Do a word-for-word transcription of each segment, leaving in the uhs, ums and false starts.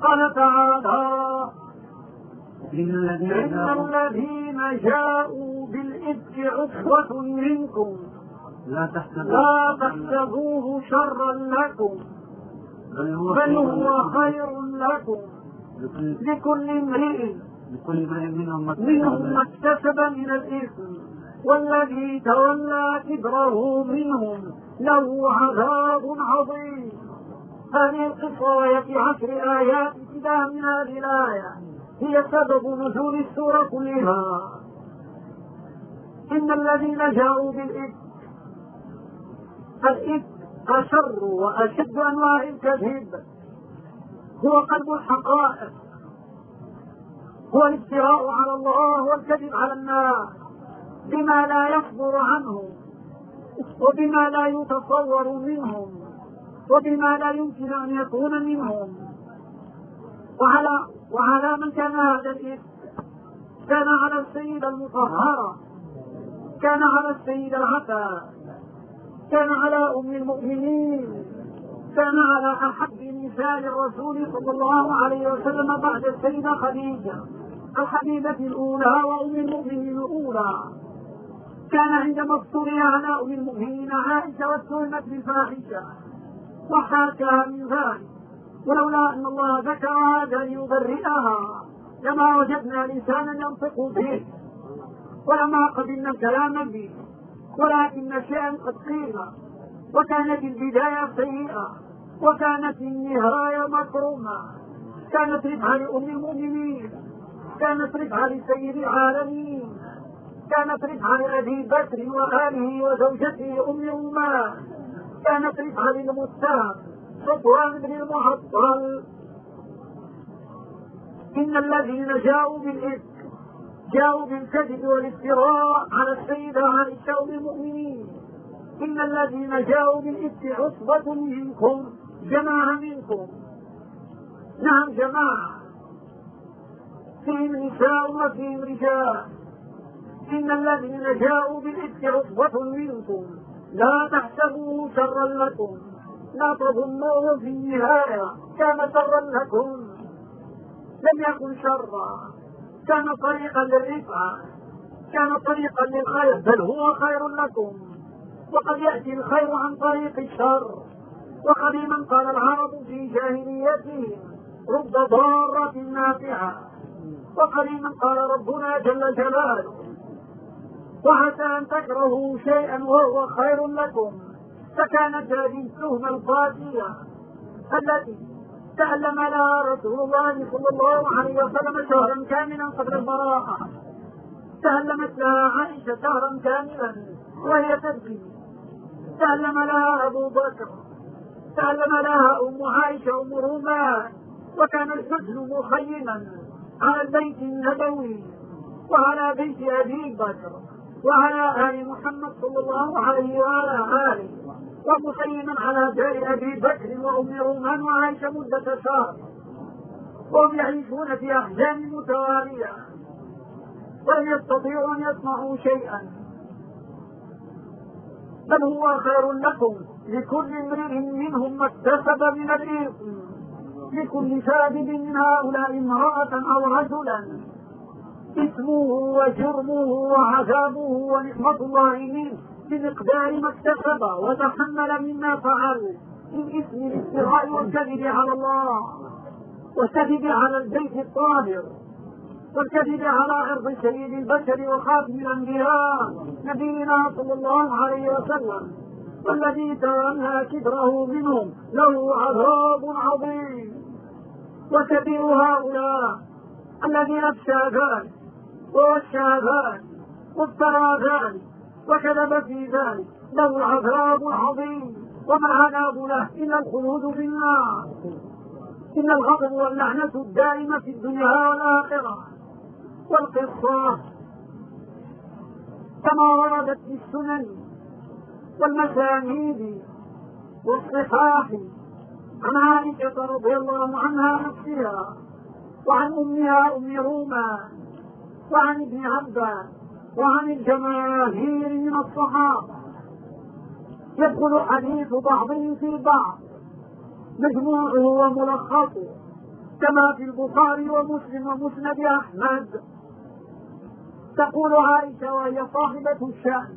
قال تعالى: إن الذين جاءوا بالإفك عصبة منكم لا تحسبوه شرا لكم بل هو خير لكم لكل امرئ منهم ما اكتسب من الإثم والذي تولى كبره منهم له عذاب عظيم. هذه القصة في عشر آيات ابتداء من هذه الآية هي سبب نزول السورة كلها. إن الذين جاءوا بالإفك، الإفك أشر وأشد أنواع الكذب، هو قلب الحقائق، هو الافتراء على الله والكذب على الناس بما لا يصدر عنه وبما لا يتصور منهم وبما لا يمكن أن يكون منهم. وعلى, وعلى من كان هذا الإفك؟ كان على السيدة المطهرة، كان على السيدة العفا، كان على أم المؤمنين، كان على أحب نساء الرسول صلى الله عليه وسلم بعد السيدة خديجة الحبيبة الأولى وأم المؤمنين الأولى. كان عندما افتري على أم المؤمنين عائشة واتهمت بالفاحشة وحاكاها من ذلك، ولولا أن الله ذكر هذا ليبرئها لما وجدنا لسانا ينطق به ولما قبلنا الكلام به، ولكن شيئا قد قيل، وكانت البداية سيئة وكانت النهاية مكرومة. كانت رفعة لأم المؤمنين، كانت رفعة لسيد العالمين، كانت رفعة لأبي بكر وآله وزوجته أم رومان، كانت رفعة للمتهم صفوان بن المعطل. إن الذين جاءوا بالإفك جاءوا بالكذب والافتراء على السيدة عائشة أم المؤمنين. إن الذين جاءوا بالإفك عصبة منكم، جماعة منكم، نعم جماعة، فيهم نساء وفيهم رجال. إن الذين جاءوا بالإفك عصبة منكم لا تحسبوه شرا لكم، لا تظنوه في النهاية كان شرا لكم، لم يكن شرا، كان طريقا للرفعة، كان طريقا للخير، بل هو خير لكم. وقد يأتي الخير عن طريق الشر. وقديما قال العرب في جاهليتهم: رب ضارة نافعة. وقديما قال ربنا جل جلاله: وعسى أن تكرهوا شيئا وهو خير لكم. فكانت هذه التهمة القاسية التي تعلم لها رسول الله صلى الله عليه وسلم شهرا كاملا قبل البراءة، تعلمت لها عائشة شهرا كاملا وهي تبكي، تعلم لها أبو بكر، تعلم لها أم عائشة أم رومان. وكان الحزن مخيما على البيت النبوي وعلى بيت أبي بكر وعلى آل محمد صلى الله عليه وعلى آله، ومخيما على دار أبي بكر وأم رومان وعائشة مدة شهر، وهم يعيشون في أحزان متوالية ولم يستطيعوا أن يصنعوا شيئا. بل هو خير لكم لكل امرئ منهم ما اكتسب من الإثم، لكل شاهد من هؤلاء امرأة أو رجلا إثمه وجرمه وعذابه ونعمة الله منه بمقدار ما اكتسب وتحمل مما فعل من إثم الافتراء والكذب على الله والكذب على البيت الطاهر والكذب على عرض سيد البشر وخاتم الأنبياء نبينا صلى الله عليه وسلم، والذي تولى كبره منهم له عذاب عظيم. وكبير هؤلاء الذي أفشى ذلك ووشى ذلك وافترى ذلك وكذب في ذلك له عذاب عظيم، وما العذاب له إلا الخلود في النار. إن الغضب واللعنة الدائمة في الدنيا والآخرة. والقصة كما وردت في السنن والمسانيد والصحاح عن عائشة رضي الله عنها نفسها وعن أمها أم رومان وعن ابن عباس وعن الجماهير من الصحابة، يدخل حديث بعضهم في بعض، مجموعه وملخصه كما في البخاري ومسلم ومسند أحمد. تقول عائشة وهي صاحبة الشأن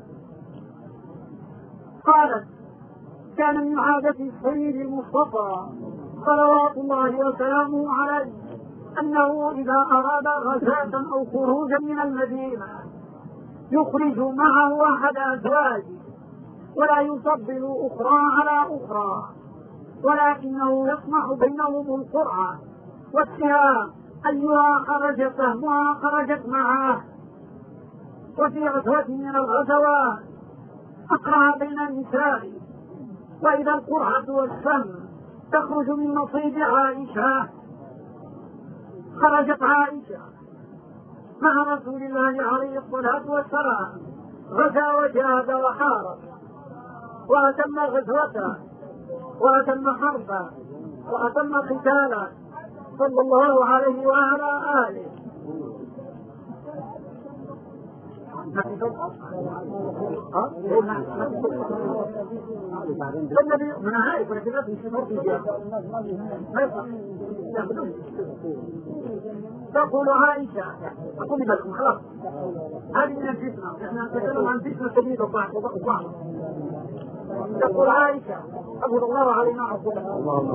قالت: كان من عادة السيد المصطفى صلوات الله وسلامه عليه أنه إذا أراد غزاة أو خروجا من المدينة يخرج معه أحد أزواجه ولا يفضل أخرى على أخرى، ولكنه يصنع بينهم القرعة والسهام، أيها خرجت سهمها خرجت معه. وفي غزوة من الغزوات أقرع بين النساء، وإذا القرعة والسهم تخرج من نصيب عائشة خرجت عائشة مع رسول الله عليه الصلاة والسلام، غزا وجاهد وحارب وأتم غزوته وأتم حربه وأتم قتاله صلى الله عليه وعلى آله. النبي من عارف ولكن لا تنشر في تقول عائشة: أقول لكم خلاص هذه من الفتنة، احنا نتكلم عن فتنة شديدة وضعف وضعف. تقول عائشة: أفضل الله علينا عقوبة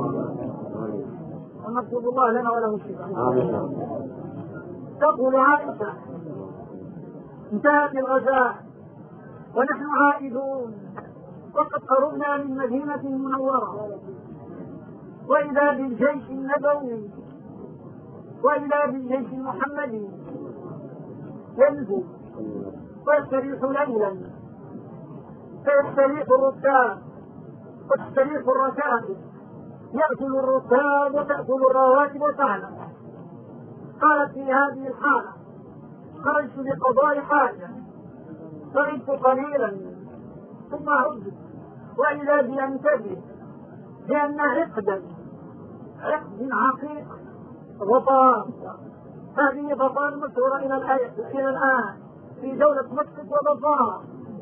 ونرجو الله لنا وله الشفاء. تقول عائشة: انتهت الغزاة ونحن عائدون وقد قربنا من مدينة منورة، وإذا بالجيش النبوي وإذا بالجيش المحمدي ينزل ويستريح ليلا، فيستريح الركاب وتستريح الركائب، يأكل الركاب وتأكل الرواتب وتعلم. قالت: في هذه الحالة خرجت لقضاء حاجة فغبت قليلا ثم عدت، وإذا بأنتبه لأن عقدا عقد عقيق غطاء، هذه غطاء مشهورة إلى الآن في دولة مسقط وغطاء،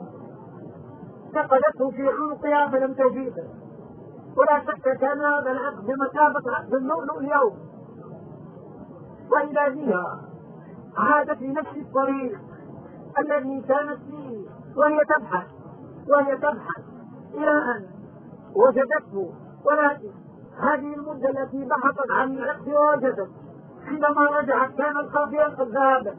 نقلته في عنقها فلم تجيده، ولا شك كان هذا العقد بمثابة عقد اللؤلؤ اليوم. وإذا بها عادت لنفس الطريق الذي كانت فيه وهي تبحث وهي تبحث إلى أن وجدته، ولكن هذه المدة التي بحثت عن العقد ووجدت عندما رجعت كان القافية قد ذهبت،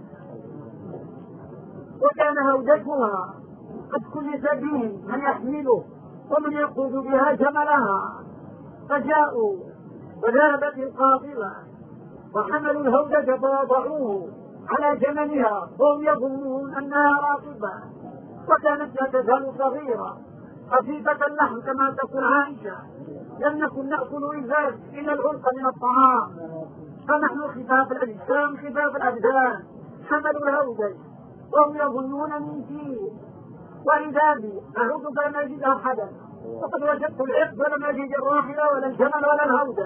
وكان هودجها قد كلف به من يحمله ومن يقود بها جملها، فجاءوا وذهبت القافلة وحملوا الهودج فوضعوه على جملها وهم يظنون أنها راكبة، وكانت لا تزال صغيرة خفيفة اللحم كما تقول عائشة: لم نكن نأكل إلا العنق من الطعام، فنحن خفاف الأجسام خفاف الأبدان. حملوا الهودج وهم يظنون من فيه، وإذا بي أعود فلم أجد أحدا، وقد وجدت العقد ولم أجد الراحلة ولا الجمل ولا الهودج،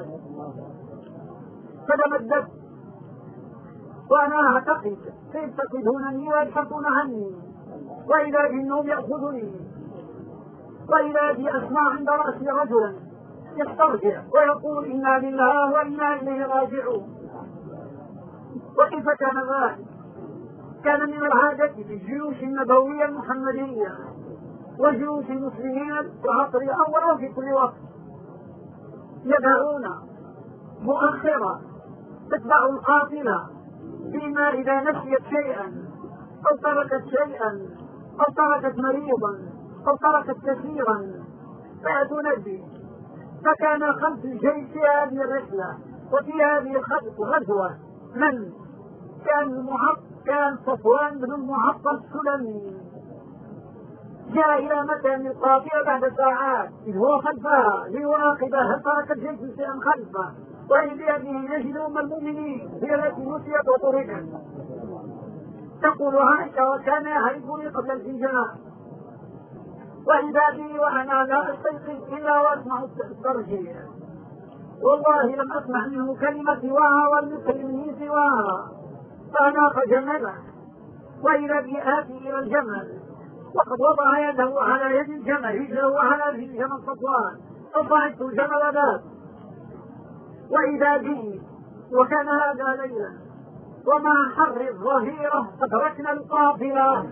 فتمددت وأنا أعتقد كيف تقدونني ويبحثون عني، وإذا بالنوم يأخذني، وإذا بي أسمع عند رأسي رجلا يسترجع ويقول: إنا لله وإنا إليه راجعون. وكيف كان ذلك؟ كان من العادة في الجيوش النبوية المحمدية وجيوش المسلمين في العصر الأول وفي كل وقت يدعون مؤخرة تتبع القافلة فيما إذا نسيت شيئا أو تركت شيئا أو تركت مريضا أو تركت كثيرا فيأتون به. فكان خلف الجيش في هذه الرحلة وفي هذه الغزوة من كان المعطل كان صفوان بن المعطل السلمي، جاء إلى مكان القافلة بعد ساعات إذ هو خلفها ليراقبها هل تركت جيش شيئا خلفه، وإذ بيده يجد أم المؤمنين هي التي نسيت وطرقت. تقول عائشة: وكان يهربني قبل الفجار، وإذا بي وأنا لا أستيقظ إلا وأسمع الترجيع، والله لم أسمع منه كلمة سواها والمسلمين سواها، فأناق جمله، وإذا بي آتي إلى الجمل وقد وضع يده على يد الجمل رجله على رجل جمل صفوان، فصعدت الجمل ذات وإذا به وكان هذا ليلا ومع حر الظهيرة أدركنا القافلة،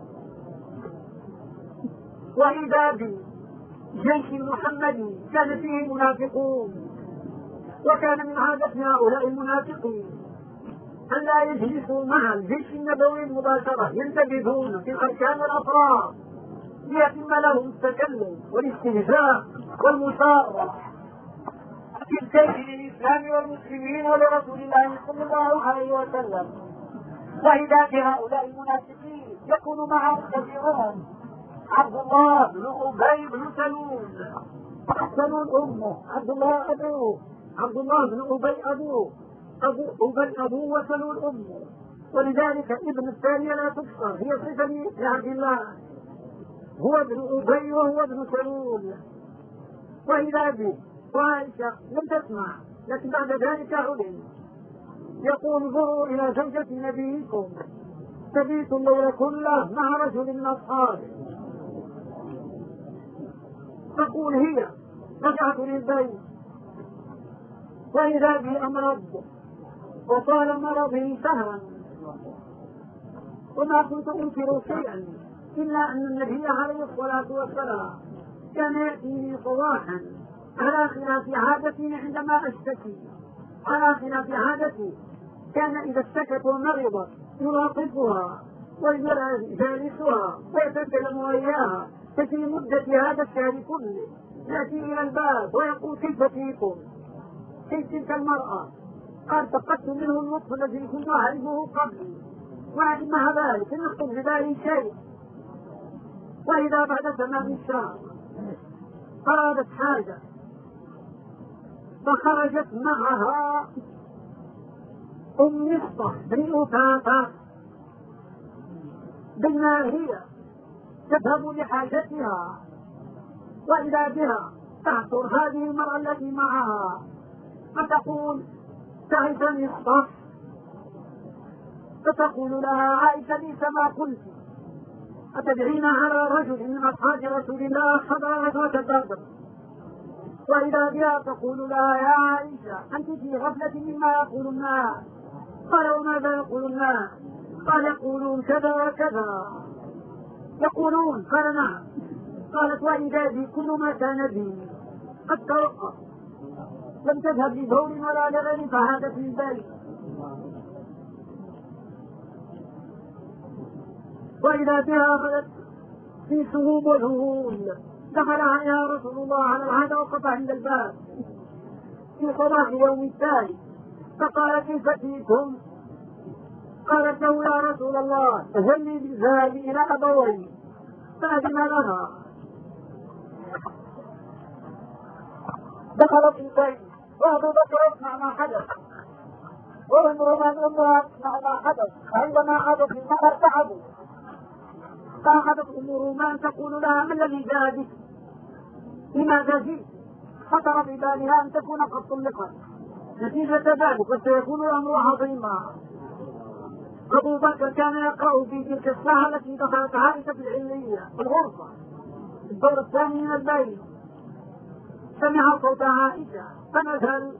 وإذا به جيش محمدي كان فيه منافقون، وكان من عادة هؤلاء المنافقين أن لا يجلسوا مع الجيش النبوي مباشرة، ينتبهون في الأركان والأطراف ليتم لهم التكلم والاستهزاء والمسارة في الكيد للإسلام والمسلمين ولرسول الله صلى الله عليه وسلم. وإذا بهؤلاء المنافقين يكون معهم كثيرهم عبد الله بن أبي بن سلول، سلول أمه، عبد الله أبوه، عبد الله بن أبي أبوه، أبو أبي أبوه وسلول أمه، ولذلك ابن الثانية لا تكسر، هي صفة لعبد الله، هو ابن أبي وهو ابن سلول. وإذا به وعائشة لم تسمع، لكن بعد ذلك علم، يقول انظروا إلى زوجة نبيكم تبيت الليل كله مع رجل من أصحابه، تقول هي رجعت للبيت وإذا به أمرض وطال مرضه شهرا، وما كنت أنكر شيئا إلا أن النبي عليه الصلاة والسلام كان يأتيني صباحا على خلاف عادتي عندما أشتكي، على خلاف عادتي كان إذا اشتكت ومرضت يراقبها ويجالسها ويتكلم وإياها، ففي مدة هذا الشهر كله يأتي إلى الباب ويقول كيف فيكم؟ كيف تلك المرأة؟ قال فقدت منه اللطف الذي كنت أعرفه قبل، ولكن مع ذلك لم يخطر ببالي شيء. وإذا بعد تمام الشهر أرادت حاجة فخرجت معها أم مصطح بن أثاثة، بينما هي تذهب لحاجتها وإذا بها تعثر هذه المرأة التي معها فتقول تعس مصطح، فتقول لها عائشة ليس ما قلت، أتدعين على رجل من أصحاب رسول الله حضر غزوة بدر؟ وإذا بها تقول لها يا عائشة أنت في غفلة مما يقول الناس. قال وماذا يقول الناس؟ قال يقولون كذا وكذا. يقولون؟ قال نعم. قالت وإذا بي كل ما كان بي قد توقف، لم تذهب لبول ولا لغير فهذا في البيت. وإذا بها أخذت في سهوم وذهول، دخل عليها رسول الله على العادة وقف عند الباب في صباح يوم التالي فقال كيف فيكم؟ قالت له يا رسول الله ذهبي بالذهاب إلى أبوي، فأذن لها. دخلت البيت وأبو بكر يسمع ما حدث وعمر من أمها يسمع ما حدث، عندما عادت المرأة ارتعبوا، فأخذت أم رومان تقول لها ما الذي جاء بك؟ لماذا جئت؟ خطر في بالها أن تكون قد طلقت نتيجة ذلك وسيكون الأمر عظيما. أبو بكر كان يقرأ في تلك الساعة التي دخلت عائشة في العلية في الغرفة في الدور الثاني من البيت، سمع صوت عائشة فنزل،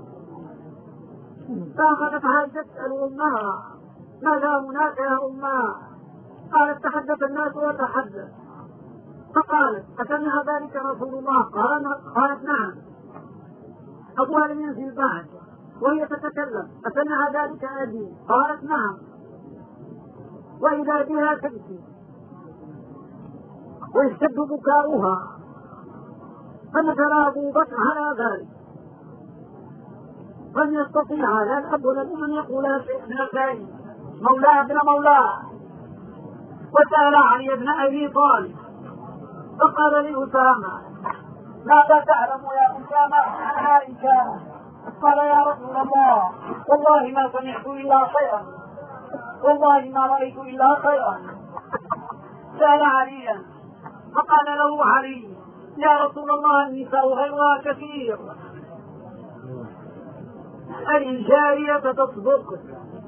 فأخذت عائشة تسأل أمها ماذا هناك يا أمها؟ قالت تحدث الناس وتحدث، فقالت أسمع ذلك رسول الله؟ قالت نعم. أبوها لم ينزل بعد وهي تتكلم أسمع ذلك أبي؟ قالت نعم. وإذا بها تبكي ويشتد بكاؤها، فنزل أبو بكر على ذلك، لم يستطيع لا الأب ولا الأم أن يقولا شيء من الثاني، مولاه ابن مولاه. وسأل علي بن أبي طالب فقال لأسامة ماذا تعلم يا أسامة عن عائشة؟ قال يا رسول الله والله ما سمعت إلا خيرا، والله ما رأيت إلا خيرا. سأل عليا فقال له علي يا رسول الله النساء غيرها كثير، الجارية تصدق.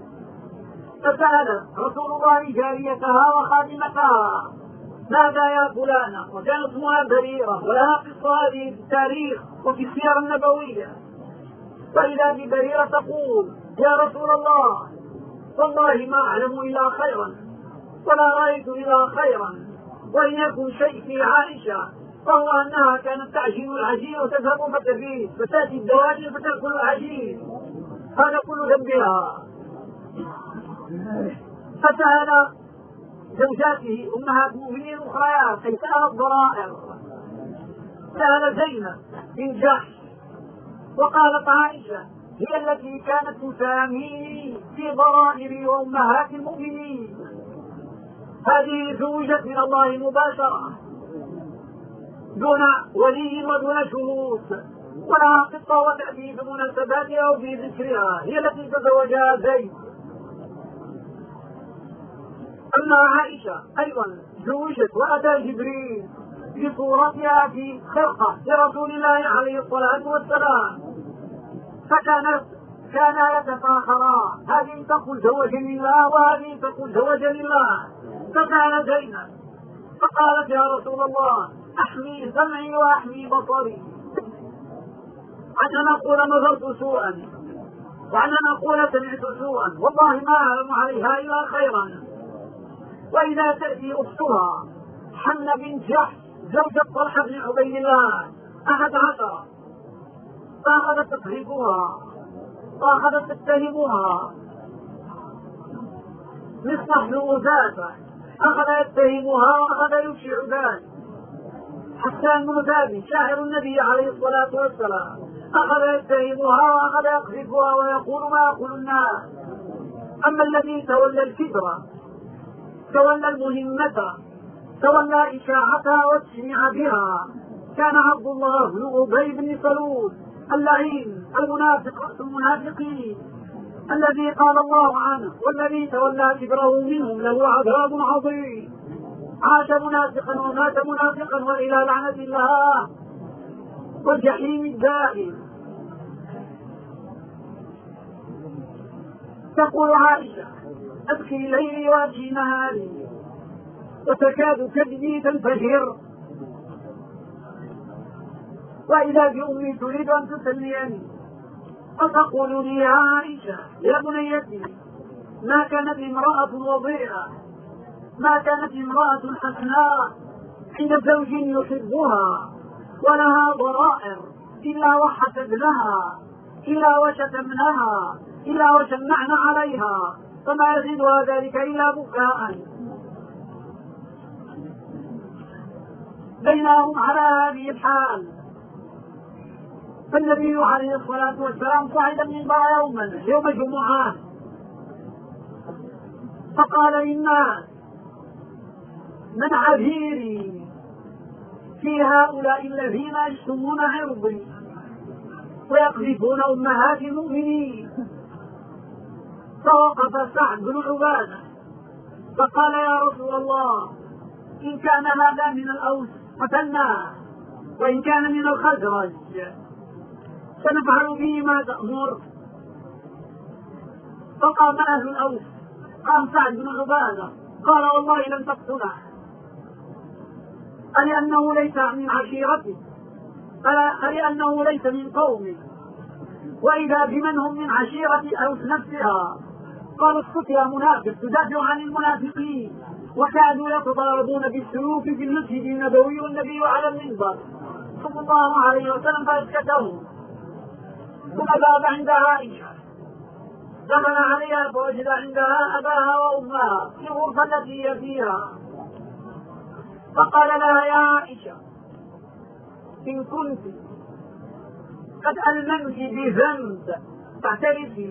فسأل رسول الله جاريتها وخادمتها ماذا يا فلانة، وكان اسمها بريرة ولها قصة هذه في التاريخ وفي السيرة النبوية. فإذا ببريرة تقول يا رسول الله والله ما أعلم إلا خيرا ولا رأيت إلا خيرا، وإن يكن شيء في عائشة فهو أنها كانت تعجن العجين وتذهب فتبيت فتأتي الدواجن فتأكل العجين، هذا كل ذنبها. فسأل زوجاته أمهات المؤمنين الأخريات أي سأل الضرائر، سأل زينب بن جحش، وقالت عائشة هي التي كانت تسامي في ضرائر وأمهات المؤمنين، هذه زوجت من الله مباشرة دون ولي ودون شهود، ولها قصة وتأتي بمناسباتها وفي ذكرها، هي التي تزوجها زيد. أما عائشة أيضا زوجت وأتى جبريل بصورتها في خرقة لرسول الله عليه الصلاة والسلام، فكانت كانا يتفاخران، هذه تقول زوجني الله وهذه تقول زوجني الله. فسأل زينب فقالت يا رسول الله أحمي سمعي وأحمي بصري، عن أن أقول نظرت سوءا وعن أن أقول سمعت سوءا، والله ما أعلم عليها إلا خيرا. وإذا تأتي أختها حنة بنت جحش زوجة طلحة بن عبيد الله أحد عشر، فأخذت تضربها وأخذت تتهمها، مصطح بن وثاقة أخذ يتهمها وأخذ يشيع ذلك، حسان بن ثابت شاعر النبي عليه الصلاة والسلام أخذ يتهمها وأخذ يقذفها ويقول ما يقول الناس. أما الذي تولى الكبرى تولى المهمة تولى إشاعتها وتشنيع بها كان عبد الله بن أبي بن سلول اللعين المنافق رأس المنافقين الذي قال الله عنه والذي تولى كبره منهم له عذاب عظيم، عاش منافقا ومات منافقا وإلى لعنة الله والجحيم الدائم. تقول عائشة أبكي ليلي وأبكي نهاري وتكاد كبدي تنفجر، وإذا بأمي تريد أن تسليني فتقول لي يا عائشة يا بنيتي ما كانت امرأة وضيئة ما كانت امرأة حسناء عند زوج يحبها ولها ضرائر إلا وحسدناها إلا وشتمناها إلا وشمعنا عليها، فما يزيدها ذلك إلا بكاء. بينهم على هذه الحال فالنبي عليه الصلاة والسلام صعد المنبر يوما يوم جمعة فقال للناس من عذيري في هؤلاء الذين يشتمون عرضي ويقذفون أمهات المؤمنين. فوقف سعد بن عبادة فقال يا رسول الله إن كان هذا من الأوس قتلناه وإن كان من الخزرج سنفعل به ما تأمر. فقام أهل الأوس قام سعد بن عبادة قال والله لن تقتله ألأنه ليس من عشيرته ألأنه ليس من قومه، وإذا بمن هم من عشيرة أوس نفسها. قال اسكت يا منافق تدافع عن المنافقين، وكانوا يتضاربون بالسيوف في المسجد النبوي والنبي على المنبر صلى الله عليه وسلم فاسكتهم. ثم ذهب عند عائشة دخل عليها فوجد عندها أباها وأمها في الغرفة التي هي فيها، فقال لها يا عائشة إن كنت قد ألممت بذنب فاعترفي.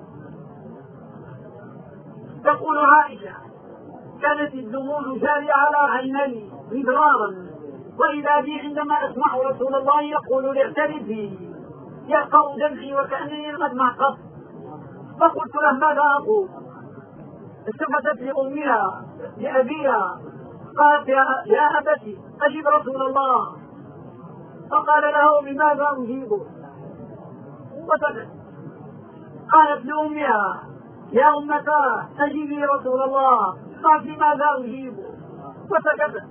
تقول عائشة كانت الدموع جارية على عيني مدرارا، وإذا بي عندما أسمع رسول الله يقول لي اعترفي يقع دمعي وكأنني قد معقص. فقلت له ماذا أقول؟ التفتت لأمها لأبيها قالت يا, يا أبتي أجب رسول الله. فقال له بماذا أجيبه؟ وسكت. قالت لأمها يا أمتا أجيبي رسول الله. قالت بماذا أجيبه؟ وسكت.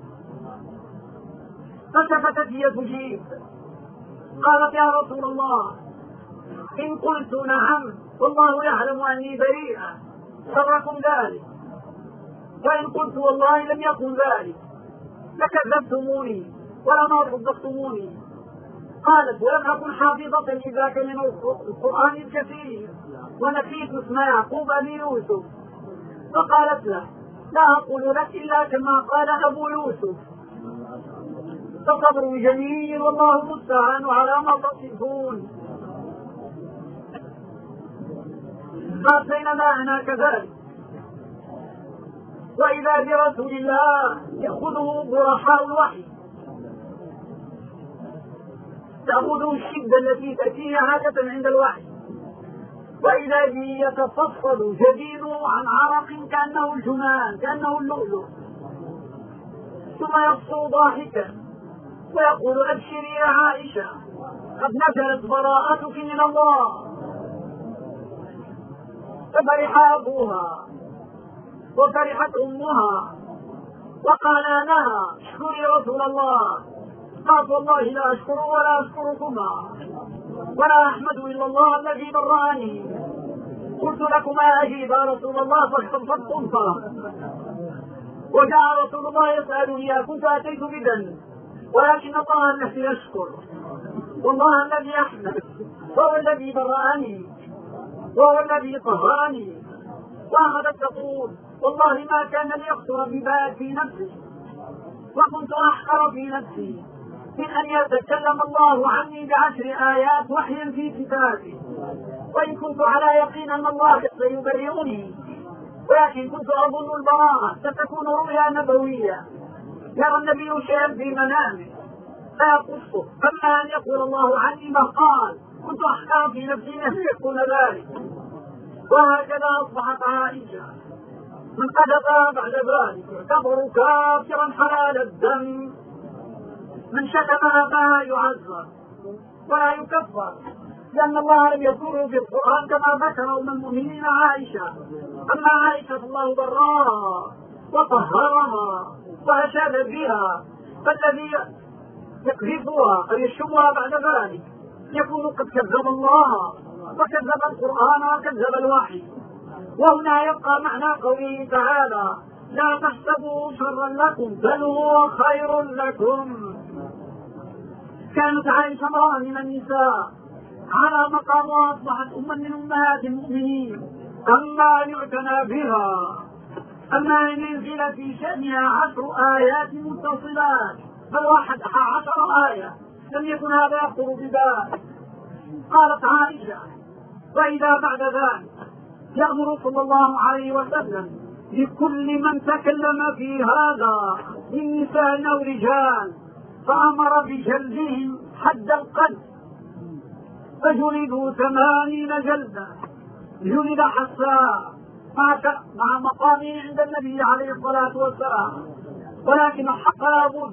فسكتت هي تجيب. قالت يا رسول الله إن قلت نعم والله يعلم أني بريئة سركم ذلك، وإن قلت والله لم يكن ذلك لكذبتموني ولما صدقتموني. قالت ولم أكن حافظة لذاك من القرآن الكثير ونسيت اسم يعقوب أبي يوسف. فقالت له لا أقول لك إلا كما قال أبو يوسف، فصبر جميل والله المستعان على ما تصفون. قال بينما أنا كذلك وإذا برسول الله يأخذه برحاء الوحي، تأخذه الشدة التي تأتيه عادة عند الوحي، وإذا به يتصفد جبينه عن عرق كأنه الجمان كأنه اللؤلؤ، ثم يبصر ضاحكا ويقول أبشري يا عائشة قد نزلت براءتك من الله. ففرح أبوها وفرحت أمها وقال لها اشكري رسول الله. قالت والله لا أشكر ولا أشكركما ولا أحمد إلا الله الذي برأني. قلت لكما أجيب يا رسول الله فاستنصتم فرح. وجاء رسول الله يسألني كنت أتيت بدم، ولكن الله الذي يشكر والله الذي يحمد وهو الذي برأني وهو الذي طهرني. وأخذت تقول والله ما كان ليخطر ببال في نفسي وكنت أحقر في نفسي من أن يتكلم الله عني بعشر آيات وحيا في كتابه، وإن كنت على يقين أن الله سيبرئني، ولكن كنت أظن البراءة ستكون رؤيا نبوية يرى النبي شيئا في منامه فيقصه، أما أن يقول الله عني ما قال كنت أحقر في نفسي أن يكون ذلك. وهكذا أصبحت عائشة من قذفها بعد ذلك يعتبر كافرا حلال الدم، من شتمها فلا يعذر ولا يكفر، لأن الله لم يذكره في القرآن كما ذكر أم المؤمنين عائشة. أما عائشة الله براها وطهرها وأشاد بها، فالذي يقذفها أو يشتمها بعد ذلك يكون قد كذب الله وكذب القرآن وكذب الوحي. وهنا يبقى معنى قوله تعالى لا تحسبوا شرا لكم بل هو خير لكم. كانت عائشة امرأة من النساء على مقام أصبحت أما من أمهات المؤمنين، أما يعتنى بها، أما أن ينزل في شأنها عشر آيات متصلات بل واحد عشر آية لم يكن هذا يخطر ببال. قالت عائشة وإذا بعد ذلك يأمر صلى الله عليه وسلم لكل من تكلم في هذا من نساء أو رجال فأمر بجلدهم حد القذف، فجلدوا ثمانين جلدة جلد حساء مع مقامه عند النبي عليه الصلاة والسلام، ولكن الحق لابد.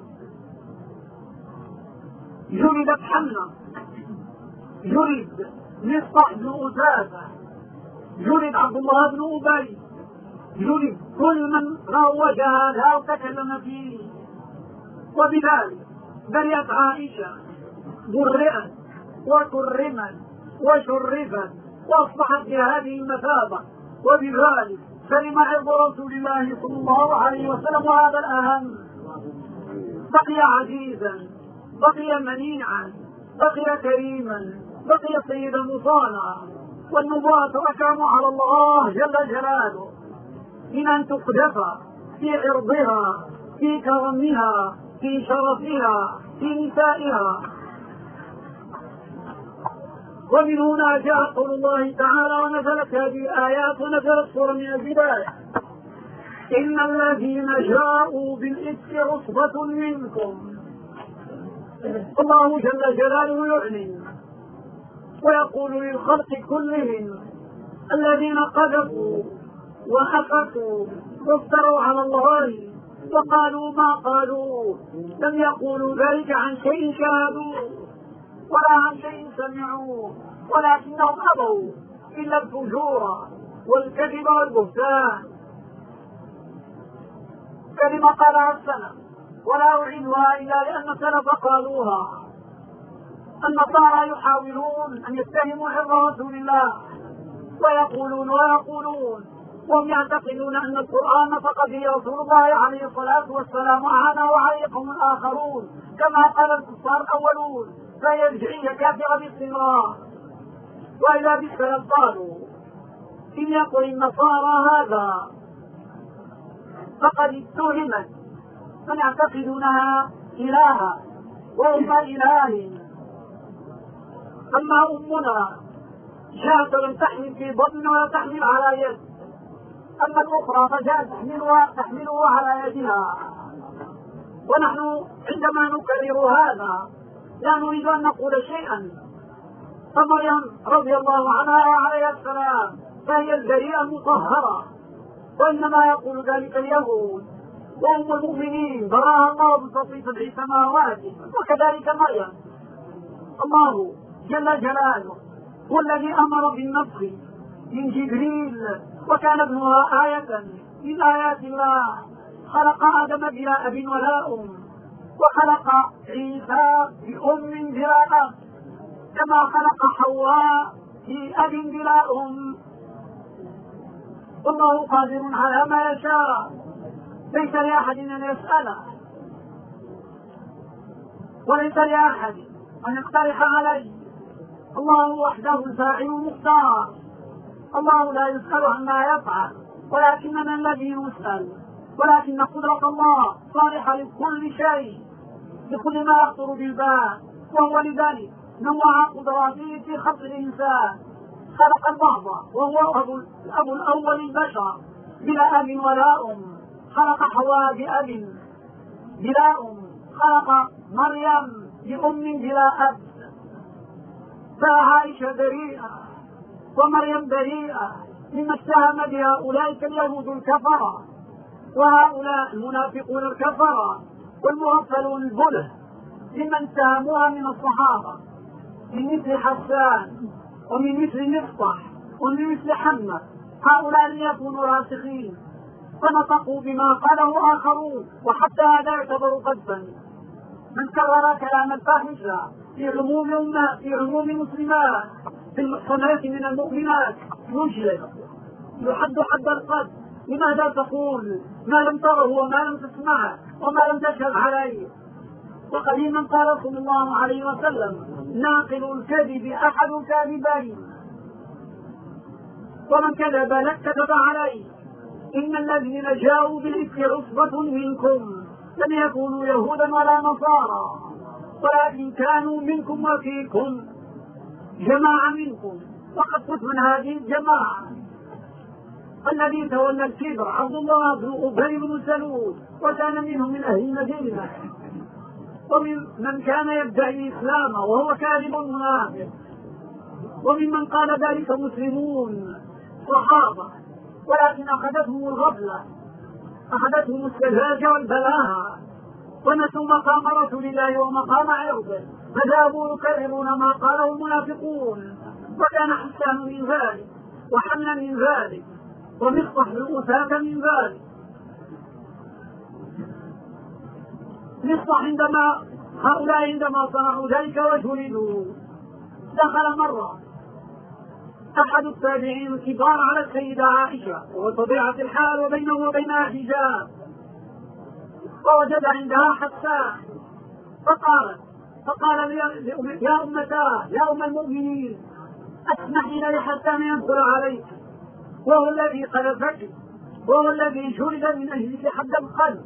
جلدت حمنا، جلد مصطح بن أساسة، جلد عبد الله بن أبي، جلد كل من روجها لها وتكلم فيه. وبذلك برئت عائشة برئت وكرمت وشرفت واصبحت بهذه المثابة، وبذلك سلم عرض رسول الله صلى الله عليه وسلم. وهذا الأهم، بقي عزيزا، بقي منيعا، بقي كريما، بقي سيدا مصانعا. والنبوة أكرم على الله جل جلاله من أن تقذف في عرضها، في كرمها، في شرفها، في نسائها. ومن هنا جاء قول الله تعالى ونزلت هذه الآيات ونزلت سورة من البداية إن الذين جاءوا بالإفك عصبة منكم. الله جل جلاله يعلن ويقول للخلق كلهم الذين قذفوا وحفظوا وافتروا على الله وقالوا ما قالوا، لم يقولوا ذلك عن شيء شاهدوا ولا عن شيء سمعوا، ولكنهم أبوا إلا الفجور والكذب والبهتان. كلمة قالها السلف ولا أعيدها إلا لأن السلف قالوها. النصارى يحاولون أن يتهموا عرض رسول الله ويقولون ويقولون وهم يعتقدون أن القرآن نطق به رسول الله عليه الصلاة والسلام وعانه عليه قوم آخرون كما قال الكفار الأولون، فهي رجعية كافرة باستمرار. وإذا بالسلام قالوا إن يقل النصارى هذا فقد اتهمت من يعتقدونها إلها وهم إله، أما أمنا جاءت لم تحمل في بطن ولا تحمل على يد، أما الأخرى فجاءت تحملها تحمله على يدها. ونحن عندما نكرر هذا لا نريد أن نقول شيئا، فمريم رضي الله عنها عليه السلام فهي البريئة المطهرة، وإنما يقول ذلك اليهود، وهم المؤمنين براها الله بفضل سبع سماوات، وكذلك مريم. الله جل جلاله هو الذي أمر بالنفخ من جبريل، وكان ابنها آية من آيات الله. خلق آدم بلا أب ولا أم، وخلق عيسى بأم بلا أب، كما خلق حواء بأب بلا أم. والله قادر على ما يشاء، ليس لأحد أن يسأله، وليس لأحد أن يقترح عليه. الله وحده الفاعل المختار، الله لا يسأل عما يفعل ولكننا الذي نسأل، ولكن قدرة الله صالحة لكل شيء، لكل ما يخطر بالبال. وهو لذلك نوع قدراته في خلق الإنسان. خلق البعض وهو الأب الأول البشر بلا أب ولا أم، خلق حواء بأب بلا أم، خلق مريم بأم بلا أب. فعائشة بريئة ومريم بريئة مما اتهم بها أولئك اليهود الكفرة، وهؤلاء المنافقون الكفرة والمغفلون البله ممن اتهموها من الصحابة، من مثل حسان ومن مثل مصطح ومن مثل حمة. هؤلاء لم يكونوا راسخين فنطقوا بما قاله آخرون، وحتى هذا يعتبر قذفا. من كرر كلام الفاحشة في عموم أمة في عموم مسلمات في المحصنات من المؤمنات يجلد، يحد حد القذف. لماذا تقول ما لم تره وما لم تسمعه وما لم تشهد عليه؟ وقديما قال صلى الله عليه وسلم ناقل الكذب أحد كاذبين، ومن كذب لك كذب عليه. إن الذين جاءوا بالإفك عصبة منكم لم يكونوا يهودا ولا نصارى، ولكن كانوا منكم وفيكم جماعة منكم، وقد كنت من هذه الجماعة. الذي تولى الكبر عبد الله بن أبي بن سلول، وكان منهم من أهل المدينة، ومن من كان يدعي الإسلام وهو كاذب منافق، وممن قال ذلك مسلمون صحابة، ولكن أخذتهم الغفلة، أخذتهم السذاجة والبلاهة، ونسوا مقام رسول الله ومقام عرضه، فذهبوا يكررون ما قاله المنافقون. وكان حسان من ذلك، وحمنا من ذلك، ومصطح بن أسامة من ذلك. مصطح عندما هؤلاء عندما صنعوا ذلك وجلدوا، دخل مرة أحد التابعين الكبار على السيدة عائشة وطبيعة الحال وبينه وبينها حجاب، ووجد عندها حسان فقالت فقال يا أمتاه يا أم المؤمنين أسمحي لي حتى يدخل عليك، وهو الذي قذفك وهو الذي جلد من أجلك حد القلب.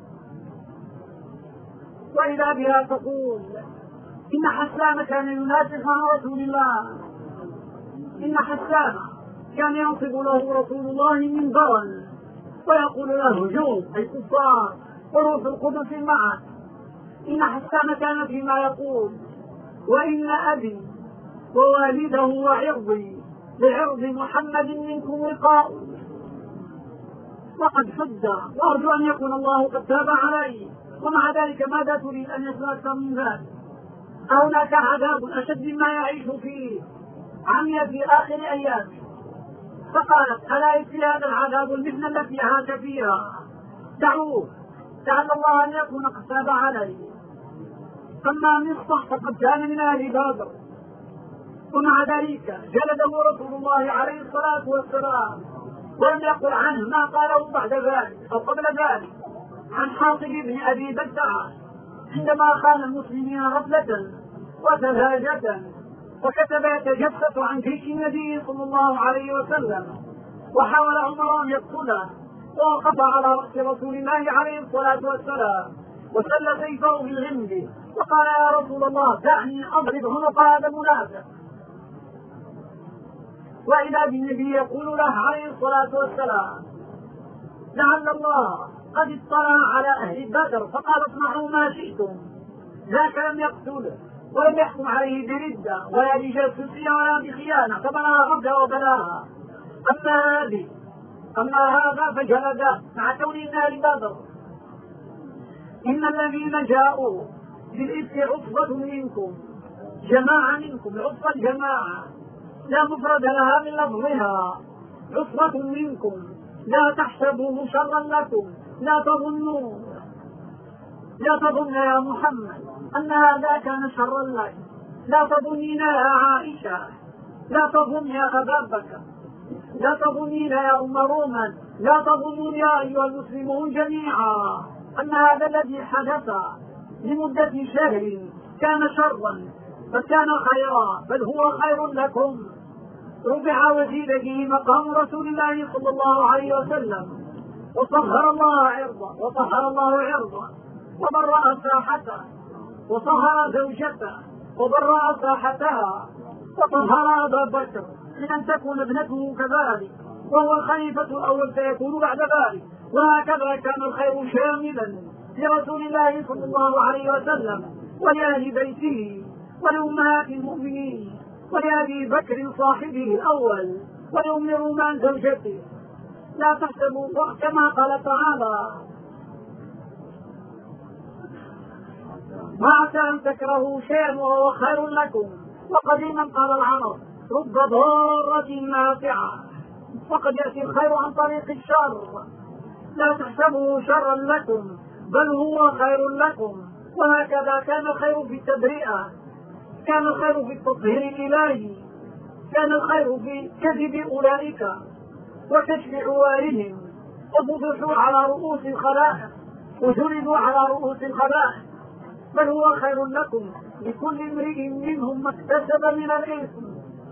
وإذا بها تقول إن حسان كان ينافق مع رسول الله، إن حسان كان ينصب له رسول الله منبرا ويقول له جوز أي كفار وروح القدس معه. إن حسان كان فيما يقول وإن أبي ووالده وعرضي لعرض محمد منكم وقاء. وقد حد وأرجو أن يكون الله قد تاب عليه، ومع ذلك ماذا تريد أن يكون أكثر من ذلك؟ هناك عذاب أشد مما يعيش فيه عمي في آخر أيامه. فقالت ألا يكفي هذا العذاب المحنة التي عاش فيها؟ دعوه لعل الله أن يكون قد تاب عليه. أما مصطح فقد كان من أهل بدر ومع ذلك جلده رسول الله عليه الصلاة والسلام، ولم يقل عنه ما قاله بعد ذلك أو قبل ذلك عن حاطب بن أبي بلتعة عندما خان المسلمين غفلة وسذاجة وكتب يتجسس عن جيش النبي صلى الله عليه وسلم، وحاول عمر أن يقتله ووقف على رأس رسول الله عليه الصلاة والسلام وسل سيفه من غمده وقال يا رسول الله دعني أضرب عنق هذا المنافق. وإذا بالنبي يقول له عليه الصلاة والسلام لعل الله قد اطلع على أهل بدر فقال اصنعوا ما شئتم، ذاك لم يقتله ولم يحكم عليه بردة ولا بجاسوسية ولا بخيانة فبلغ غدا وبلاها. أما هذه أما هذا فجلد مع كون النار بدر. إن الذين جاءوا بالإفك عصبة منكم، جماعة منكم، عصبة الجماعة لا مفرد لها من لفظها، عصبة منكم لا تحسبوه شرا لكم، لا تظنوا لا تظن يا محمد أن هذا كان شرا لك، لا تظنين يا عائشة، لا تظن يا أبا بكر، لا تظنين يا أم رومان، لا تظنون يا أيها المسلمون جميعا أن هذا الذي حدث لمدة شهر كان شرا بل كان خيرا، بل هو خير لكم. رفع وزيد به مقام رسول الله صلى الله عليه وسلم وطهر الله عرضه وطهر الله عرضه وبرأ ساحته وطهر زوجته وبرأ ساحتها وطهر أبا بكر من أن تكون ابنته كذلك وهو الخليفة الأول سيكون بعد ذلك. وهكذا كان الخير شاملا لرسول الله صلى الله عليه وسلم ولأهل بيته ولأمهات المؤمنين ولأبي بكر صاحبه الأول ولأم رومان زوجته. لا تحسبوا كما قال تعالى ما عسى أن تكرهوا شيئا وهو خير لكم، وقديما قال العرب رب ضارة نافعة، وقد يأتي الخير عن طريق الشر. لا تحسبوا شرا لكم بل هو خير لكم. وهكذا كان الخير في التبرئة، كان الخير في التطهير الإلهي، كان الخير في كذب أولئك وكشف عوارهم وفضحوا على رؤوس الخلائق وجلدوا على رؤوس الخلائق، بل هو خير لكم. لكل امرئ منهم ما اكتسب من الإثم،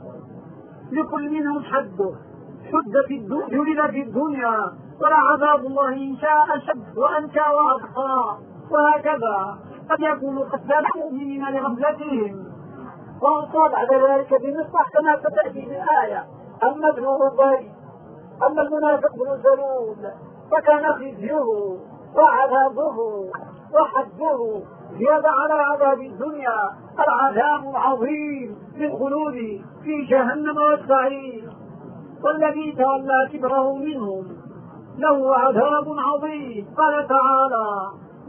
لكل منهم حده حد في جلد في الدنيا ولعذاب الله إن شاء أشد وأنكى وأبقى. وهكذا قد يكون قد كان المؤمنين لغفلتهم وأصاب على ذلك بمصلح كما ستأتي في الآية. أما ابن أبي أما المنافق بن سلول فكان خزيه وعذابه وحده زيادة على عذاب الدنيا العذاب العظيم بالخلود في جهنم والسعير. والذي تولى كبره منهم له عذاب عظيم. قال تعالى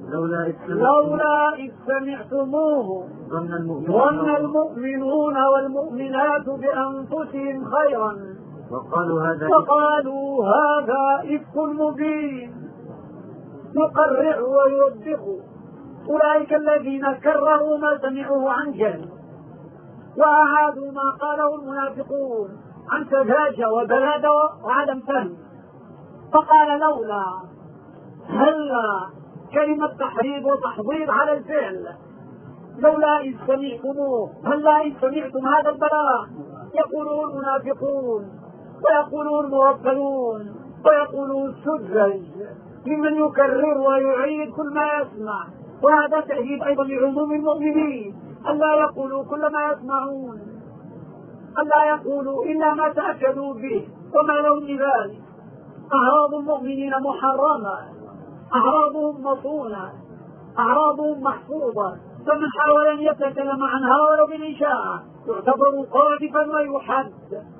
لولا إذ سمعتموه ظن المؤمنون والمؤمنات بأنفسهم خيرا وقالوا هذا وقالوا هذا إفك مبين يقرع ويوبخ. أولئك الذين كرروا ما سمعوه عن جهل وأعادوا ما قاله المنافقون عن سذاجة وبلادة وعدم فهم. فقال لولا هلا كلمة تحريض وتحضيض على الفعل. لولا إذ سمعتموه، هلا إذ سمعتم هذا البلاء يقوله المنافقون ويقوله المغفلون ويقوله السذج ممن يكرر ويعيد كل ما يسمع. وهذا تأديب أيضا لعموم المؤمنين ألا يقولوا كل ما يسمعون، ألا يقولوا إلا ما تأكدوا به وما لهم لذلك. أعراض المؤمنين محرمة، أعراضهم مصونة، أعراضهم محفوظة، فمن حاول أن يتكلم عنها ولو بالإشاعة يعتبر قاذفا ويحد.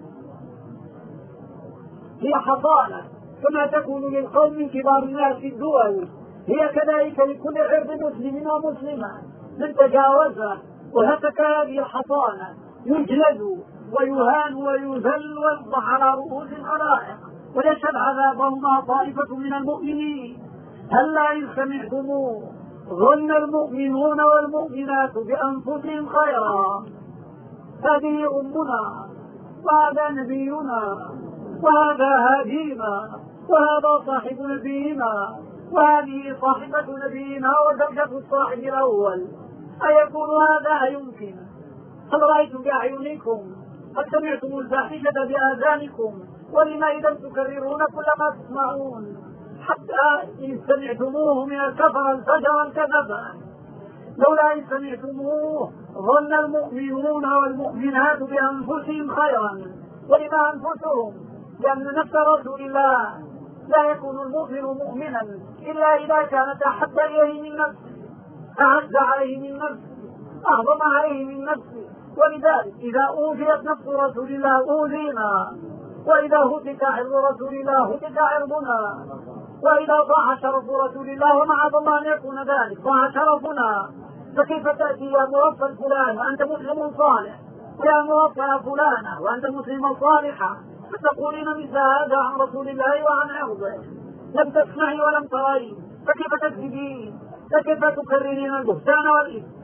هي حصانة كما تكون للقوم من كبار الناس في الدول، هي كذلك لكل عرض مسلم ومسلمة. من تجاوزها وهتك هذه الحصانة يجلد ويهان ويذل ويفضح على رؤوس الخلائق ويشهد عذابهما طائفة من المؤمنين. هلا إذ سمعتموه ظن المؤمنون والمؤمنات بأنفسهم خيرا هذه أمنا، وهذا نبينا، وهذا هادينا، وهذا صاحب نبينا، وهذه صاحبة نبينا وزوجة الصاحب الأول. أيكون هذا؟ يمكن. هل رأيتم بأعينكم؟ هل سمعتم الفاحشة بآذانكم؟ ولما إذا تكررون كل ما تسمعون، حتى إن سمعتموه من الكفر الفجر الكذبة. لولا إن سمعتموه ظن المؤمنون والمؤمنات بأنفسهم خيرا. ولما أنفسهم؟ لأن نفس رسول الله لا يكون المؤمن مؤمنا إلا إذا كانت أحب إليه من نفسه، أعز عليه من نفسه، أعظم عليه من نفسه. ولذلك إذا أوذيت نفس رسول الله أوذينا، وإذا هتك عرض رسول الله هتك عرضنا، وإذا ضاع شرف رسول الله ومعاذ الله أن يكون ذلك ضاع شرفنا. فكيف تأتي يا موفى الفلان وأنت مسلم صالح، يا موفى فلانة وأنت مسلم صالحة، فتقولين مثل هذا عن رسول الله وعن عرضه؟ لم تسمعي ولم تري، فكيف تكذبين؟ فكيف تكررين البهتان والإثم؟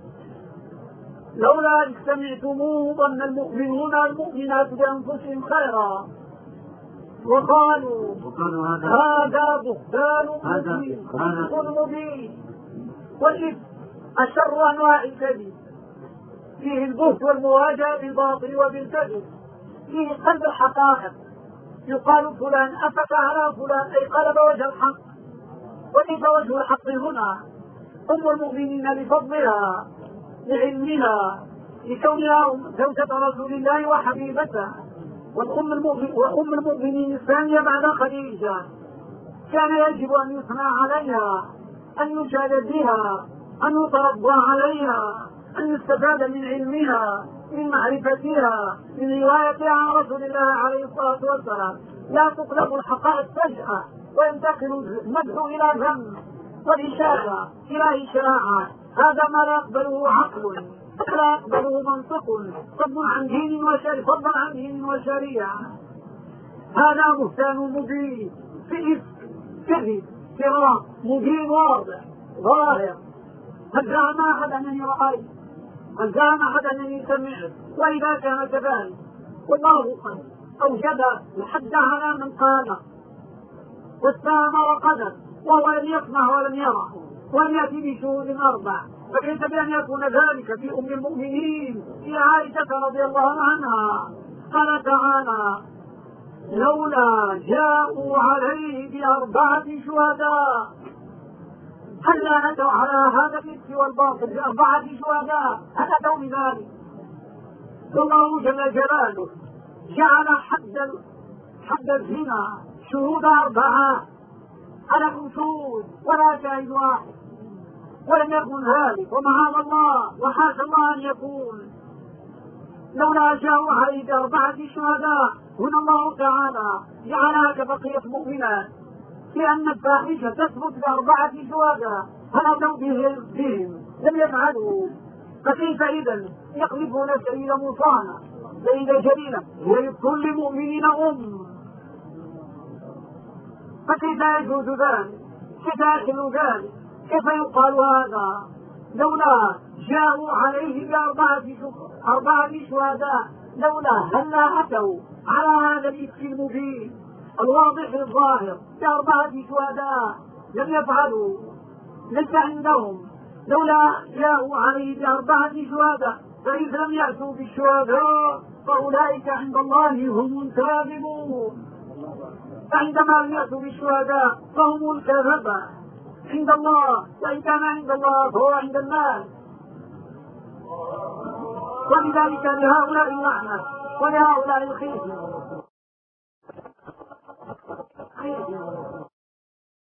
لولا إذ سمعتموه ظن المؤمنون والمؤمنات بأنفسهم خيرا وقالوا هذا بهتان مبين. والإثم أشر أنواع الكذب، فيه البهت والمواجهة بالباطل وبالكذب، فيه قلب الحقائق، يقال فلان أفك على فلان أي قلب وجه الحق. وكيف وجه الحق هنا؟ أم المؤمنين لفضلها، لعلمها، لكونها زوجة رسول الله وحبيبته، والأم المؤمن وأم المؤمنين الثانية بعد خديجة، كان يجب أن يثنى عليها، أن يشاد بها، أن يترضى عليها، أن يستفاد من علمها، من معرفتها، من روايتها عن رسول الله عليه الصلاة والسلام. لا تقلب الحقائق فجأة وينتقل المدح إلى ذم والإشارة إلى إشاعة. هذا ما لا يقبله عقل، لا يقبله منطق، فضلا عن دين وشريعة، فضلا عن دين وشريعة. هذا بهتان مبين، في كذب فراق مبين واضح ظاهر. هل زعم أحد أنني رأيت؟ هل زعم أحد أنني سمعت؟ وإذا كان كذلك والله قد أوجد الحد على من قال واستامر قدر، وهو لم يسمع ولم يرى ولم يأتي بشهود أربع. فكيف بأن يكون ذلك في أم المؤمنين في عائشة رضي الله عنها؟ قال تعالى لولا جاءوا عليه بأربعة شهداء. هل لا أتوا على هذا الإثم والباطل بأربعة شهداء؟ هل أتوا بذلك؟ والله جل جلاله جعل حد حد الزنا شهود أربعة، ألكم شهود ولا شاهد واحد؟ ولم يكن ذلك، ومعاذ الله وحاشا الله أن يكون. لولا جاءوا عليه بأربعة شهداء، هنا الله تعالى جعلها كبقية مؤمنات، لأن الفاحشة تثبت بأربعة شهداء، هل أتوا بهم؟ لم يفعلوا. فكيف إذا يقذفون سبيل مصانة سيدة جليلة ولكل مؤمنين أم؟ فكيف يجوز ذلك؟ كيف يحل ذلك؟ كيف يقال هذا؟ لولا جاءوا عليه بأربعة أربعة شهداء، لولا هلا أتوا على هذا الإفك المبين الواضح الظاهر بأربعة شهداء؟ لم يفعلوا، ليس عندهم. لولا جاءوا عليه بأربعة شهداء، فإذا لم يأتوا بالشهداء فأولئك عند الله هم الكاذبون. فعندما لم يأتوا بالشهداء فهم الكذبة عند الله، وإن كان عند الله فهو عند الناس. ولذلك لهؤلاء اللعنة ولهؤلاء الخزي.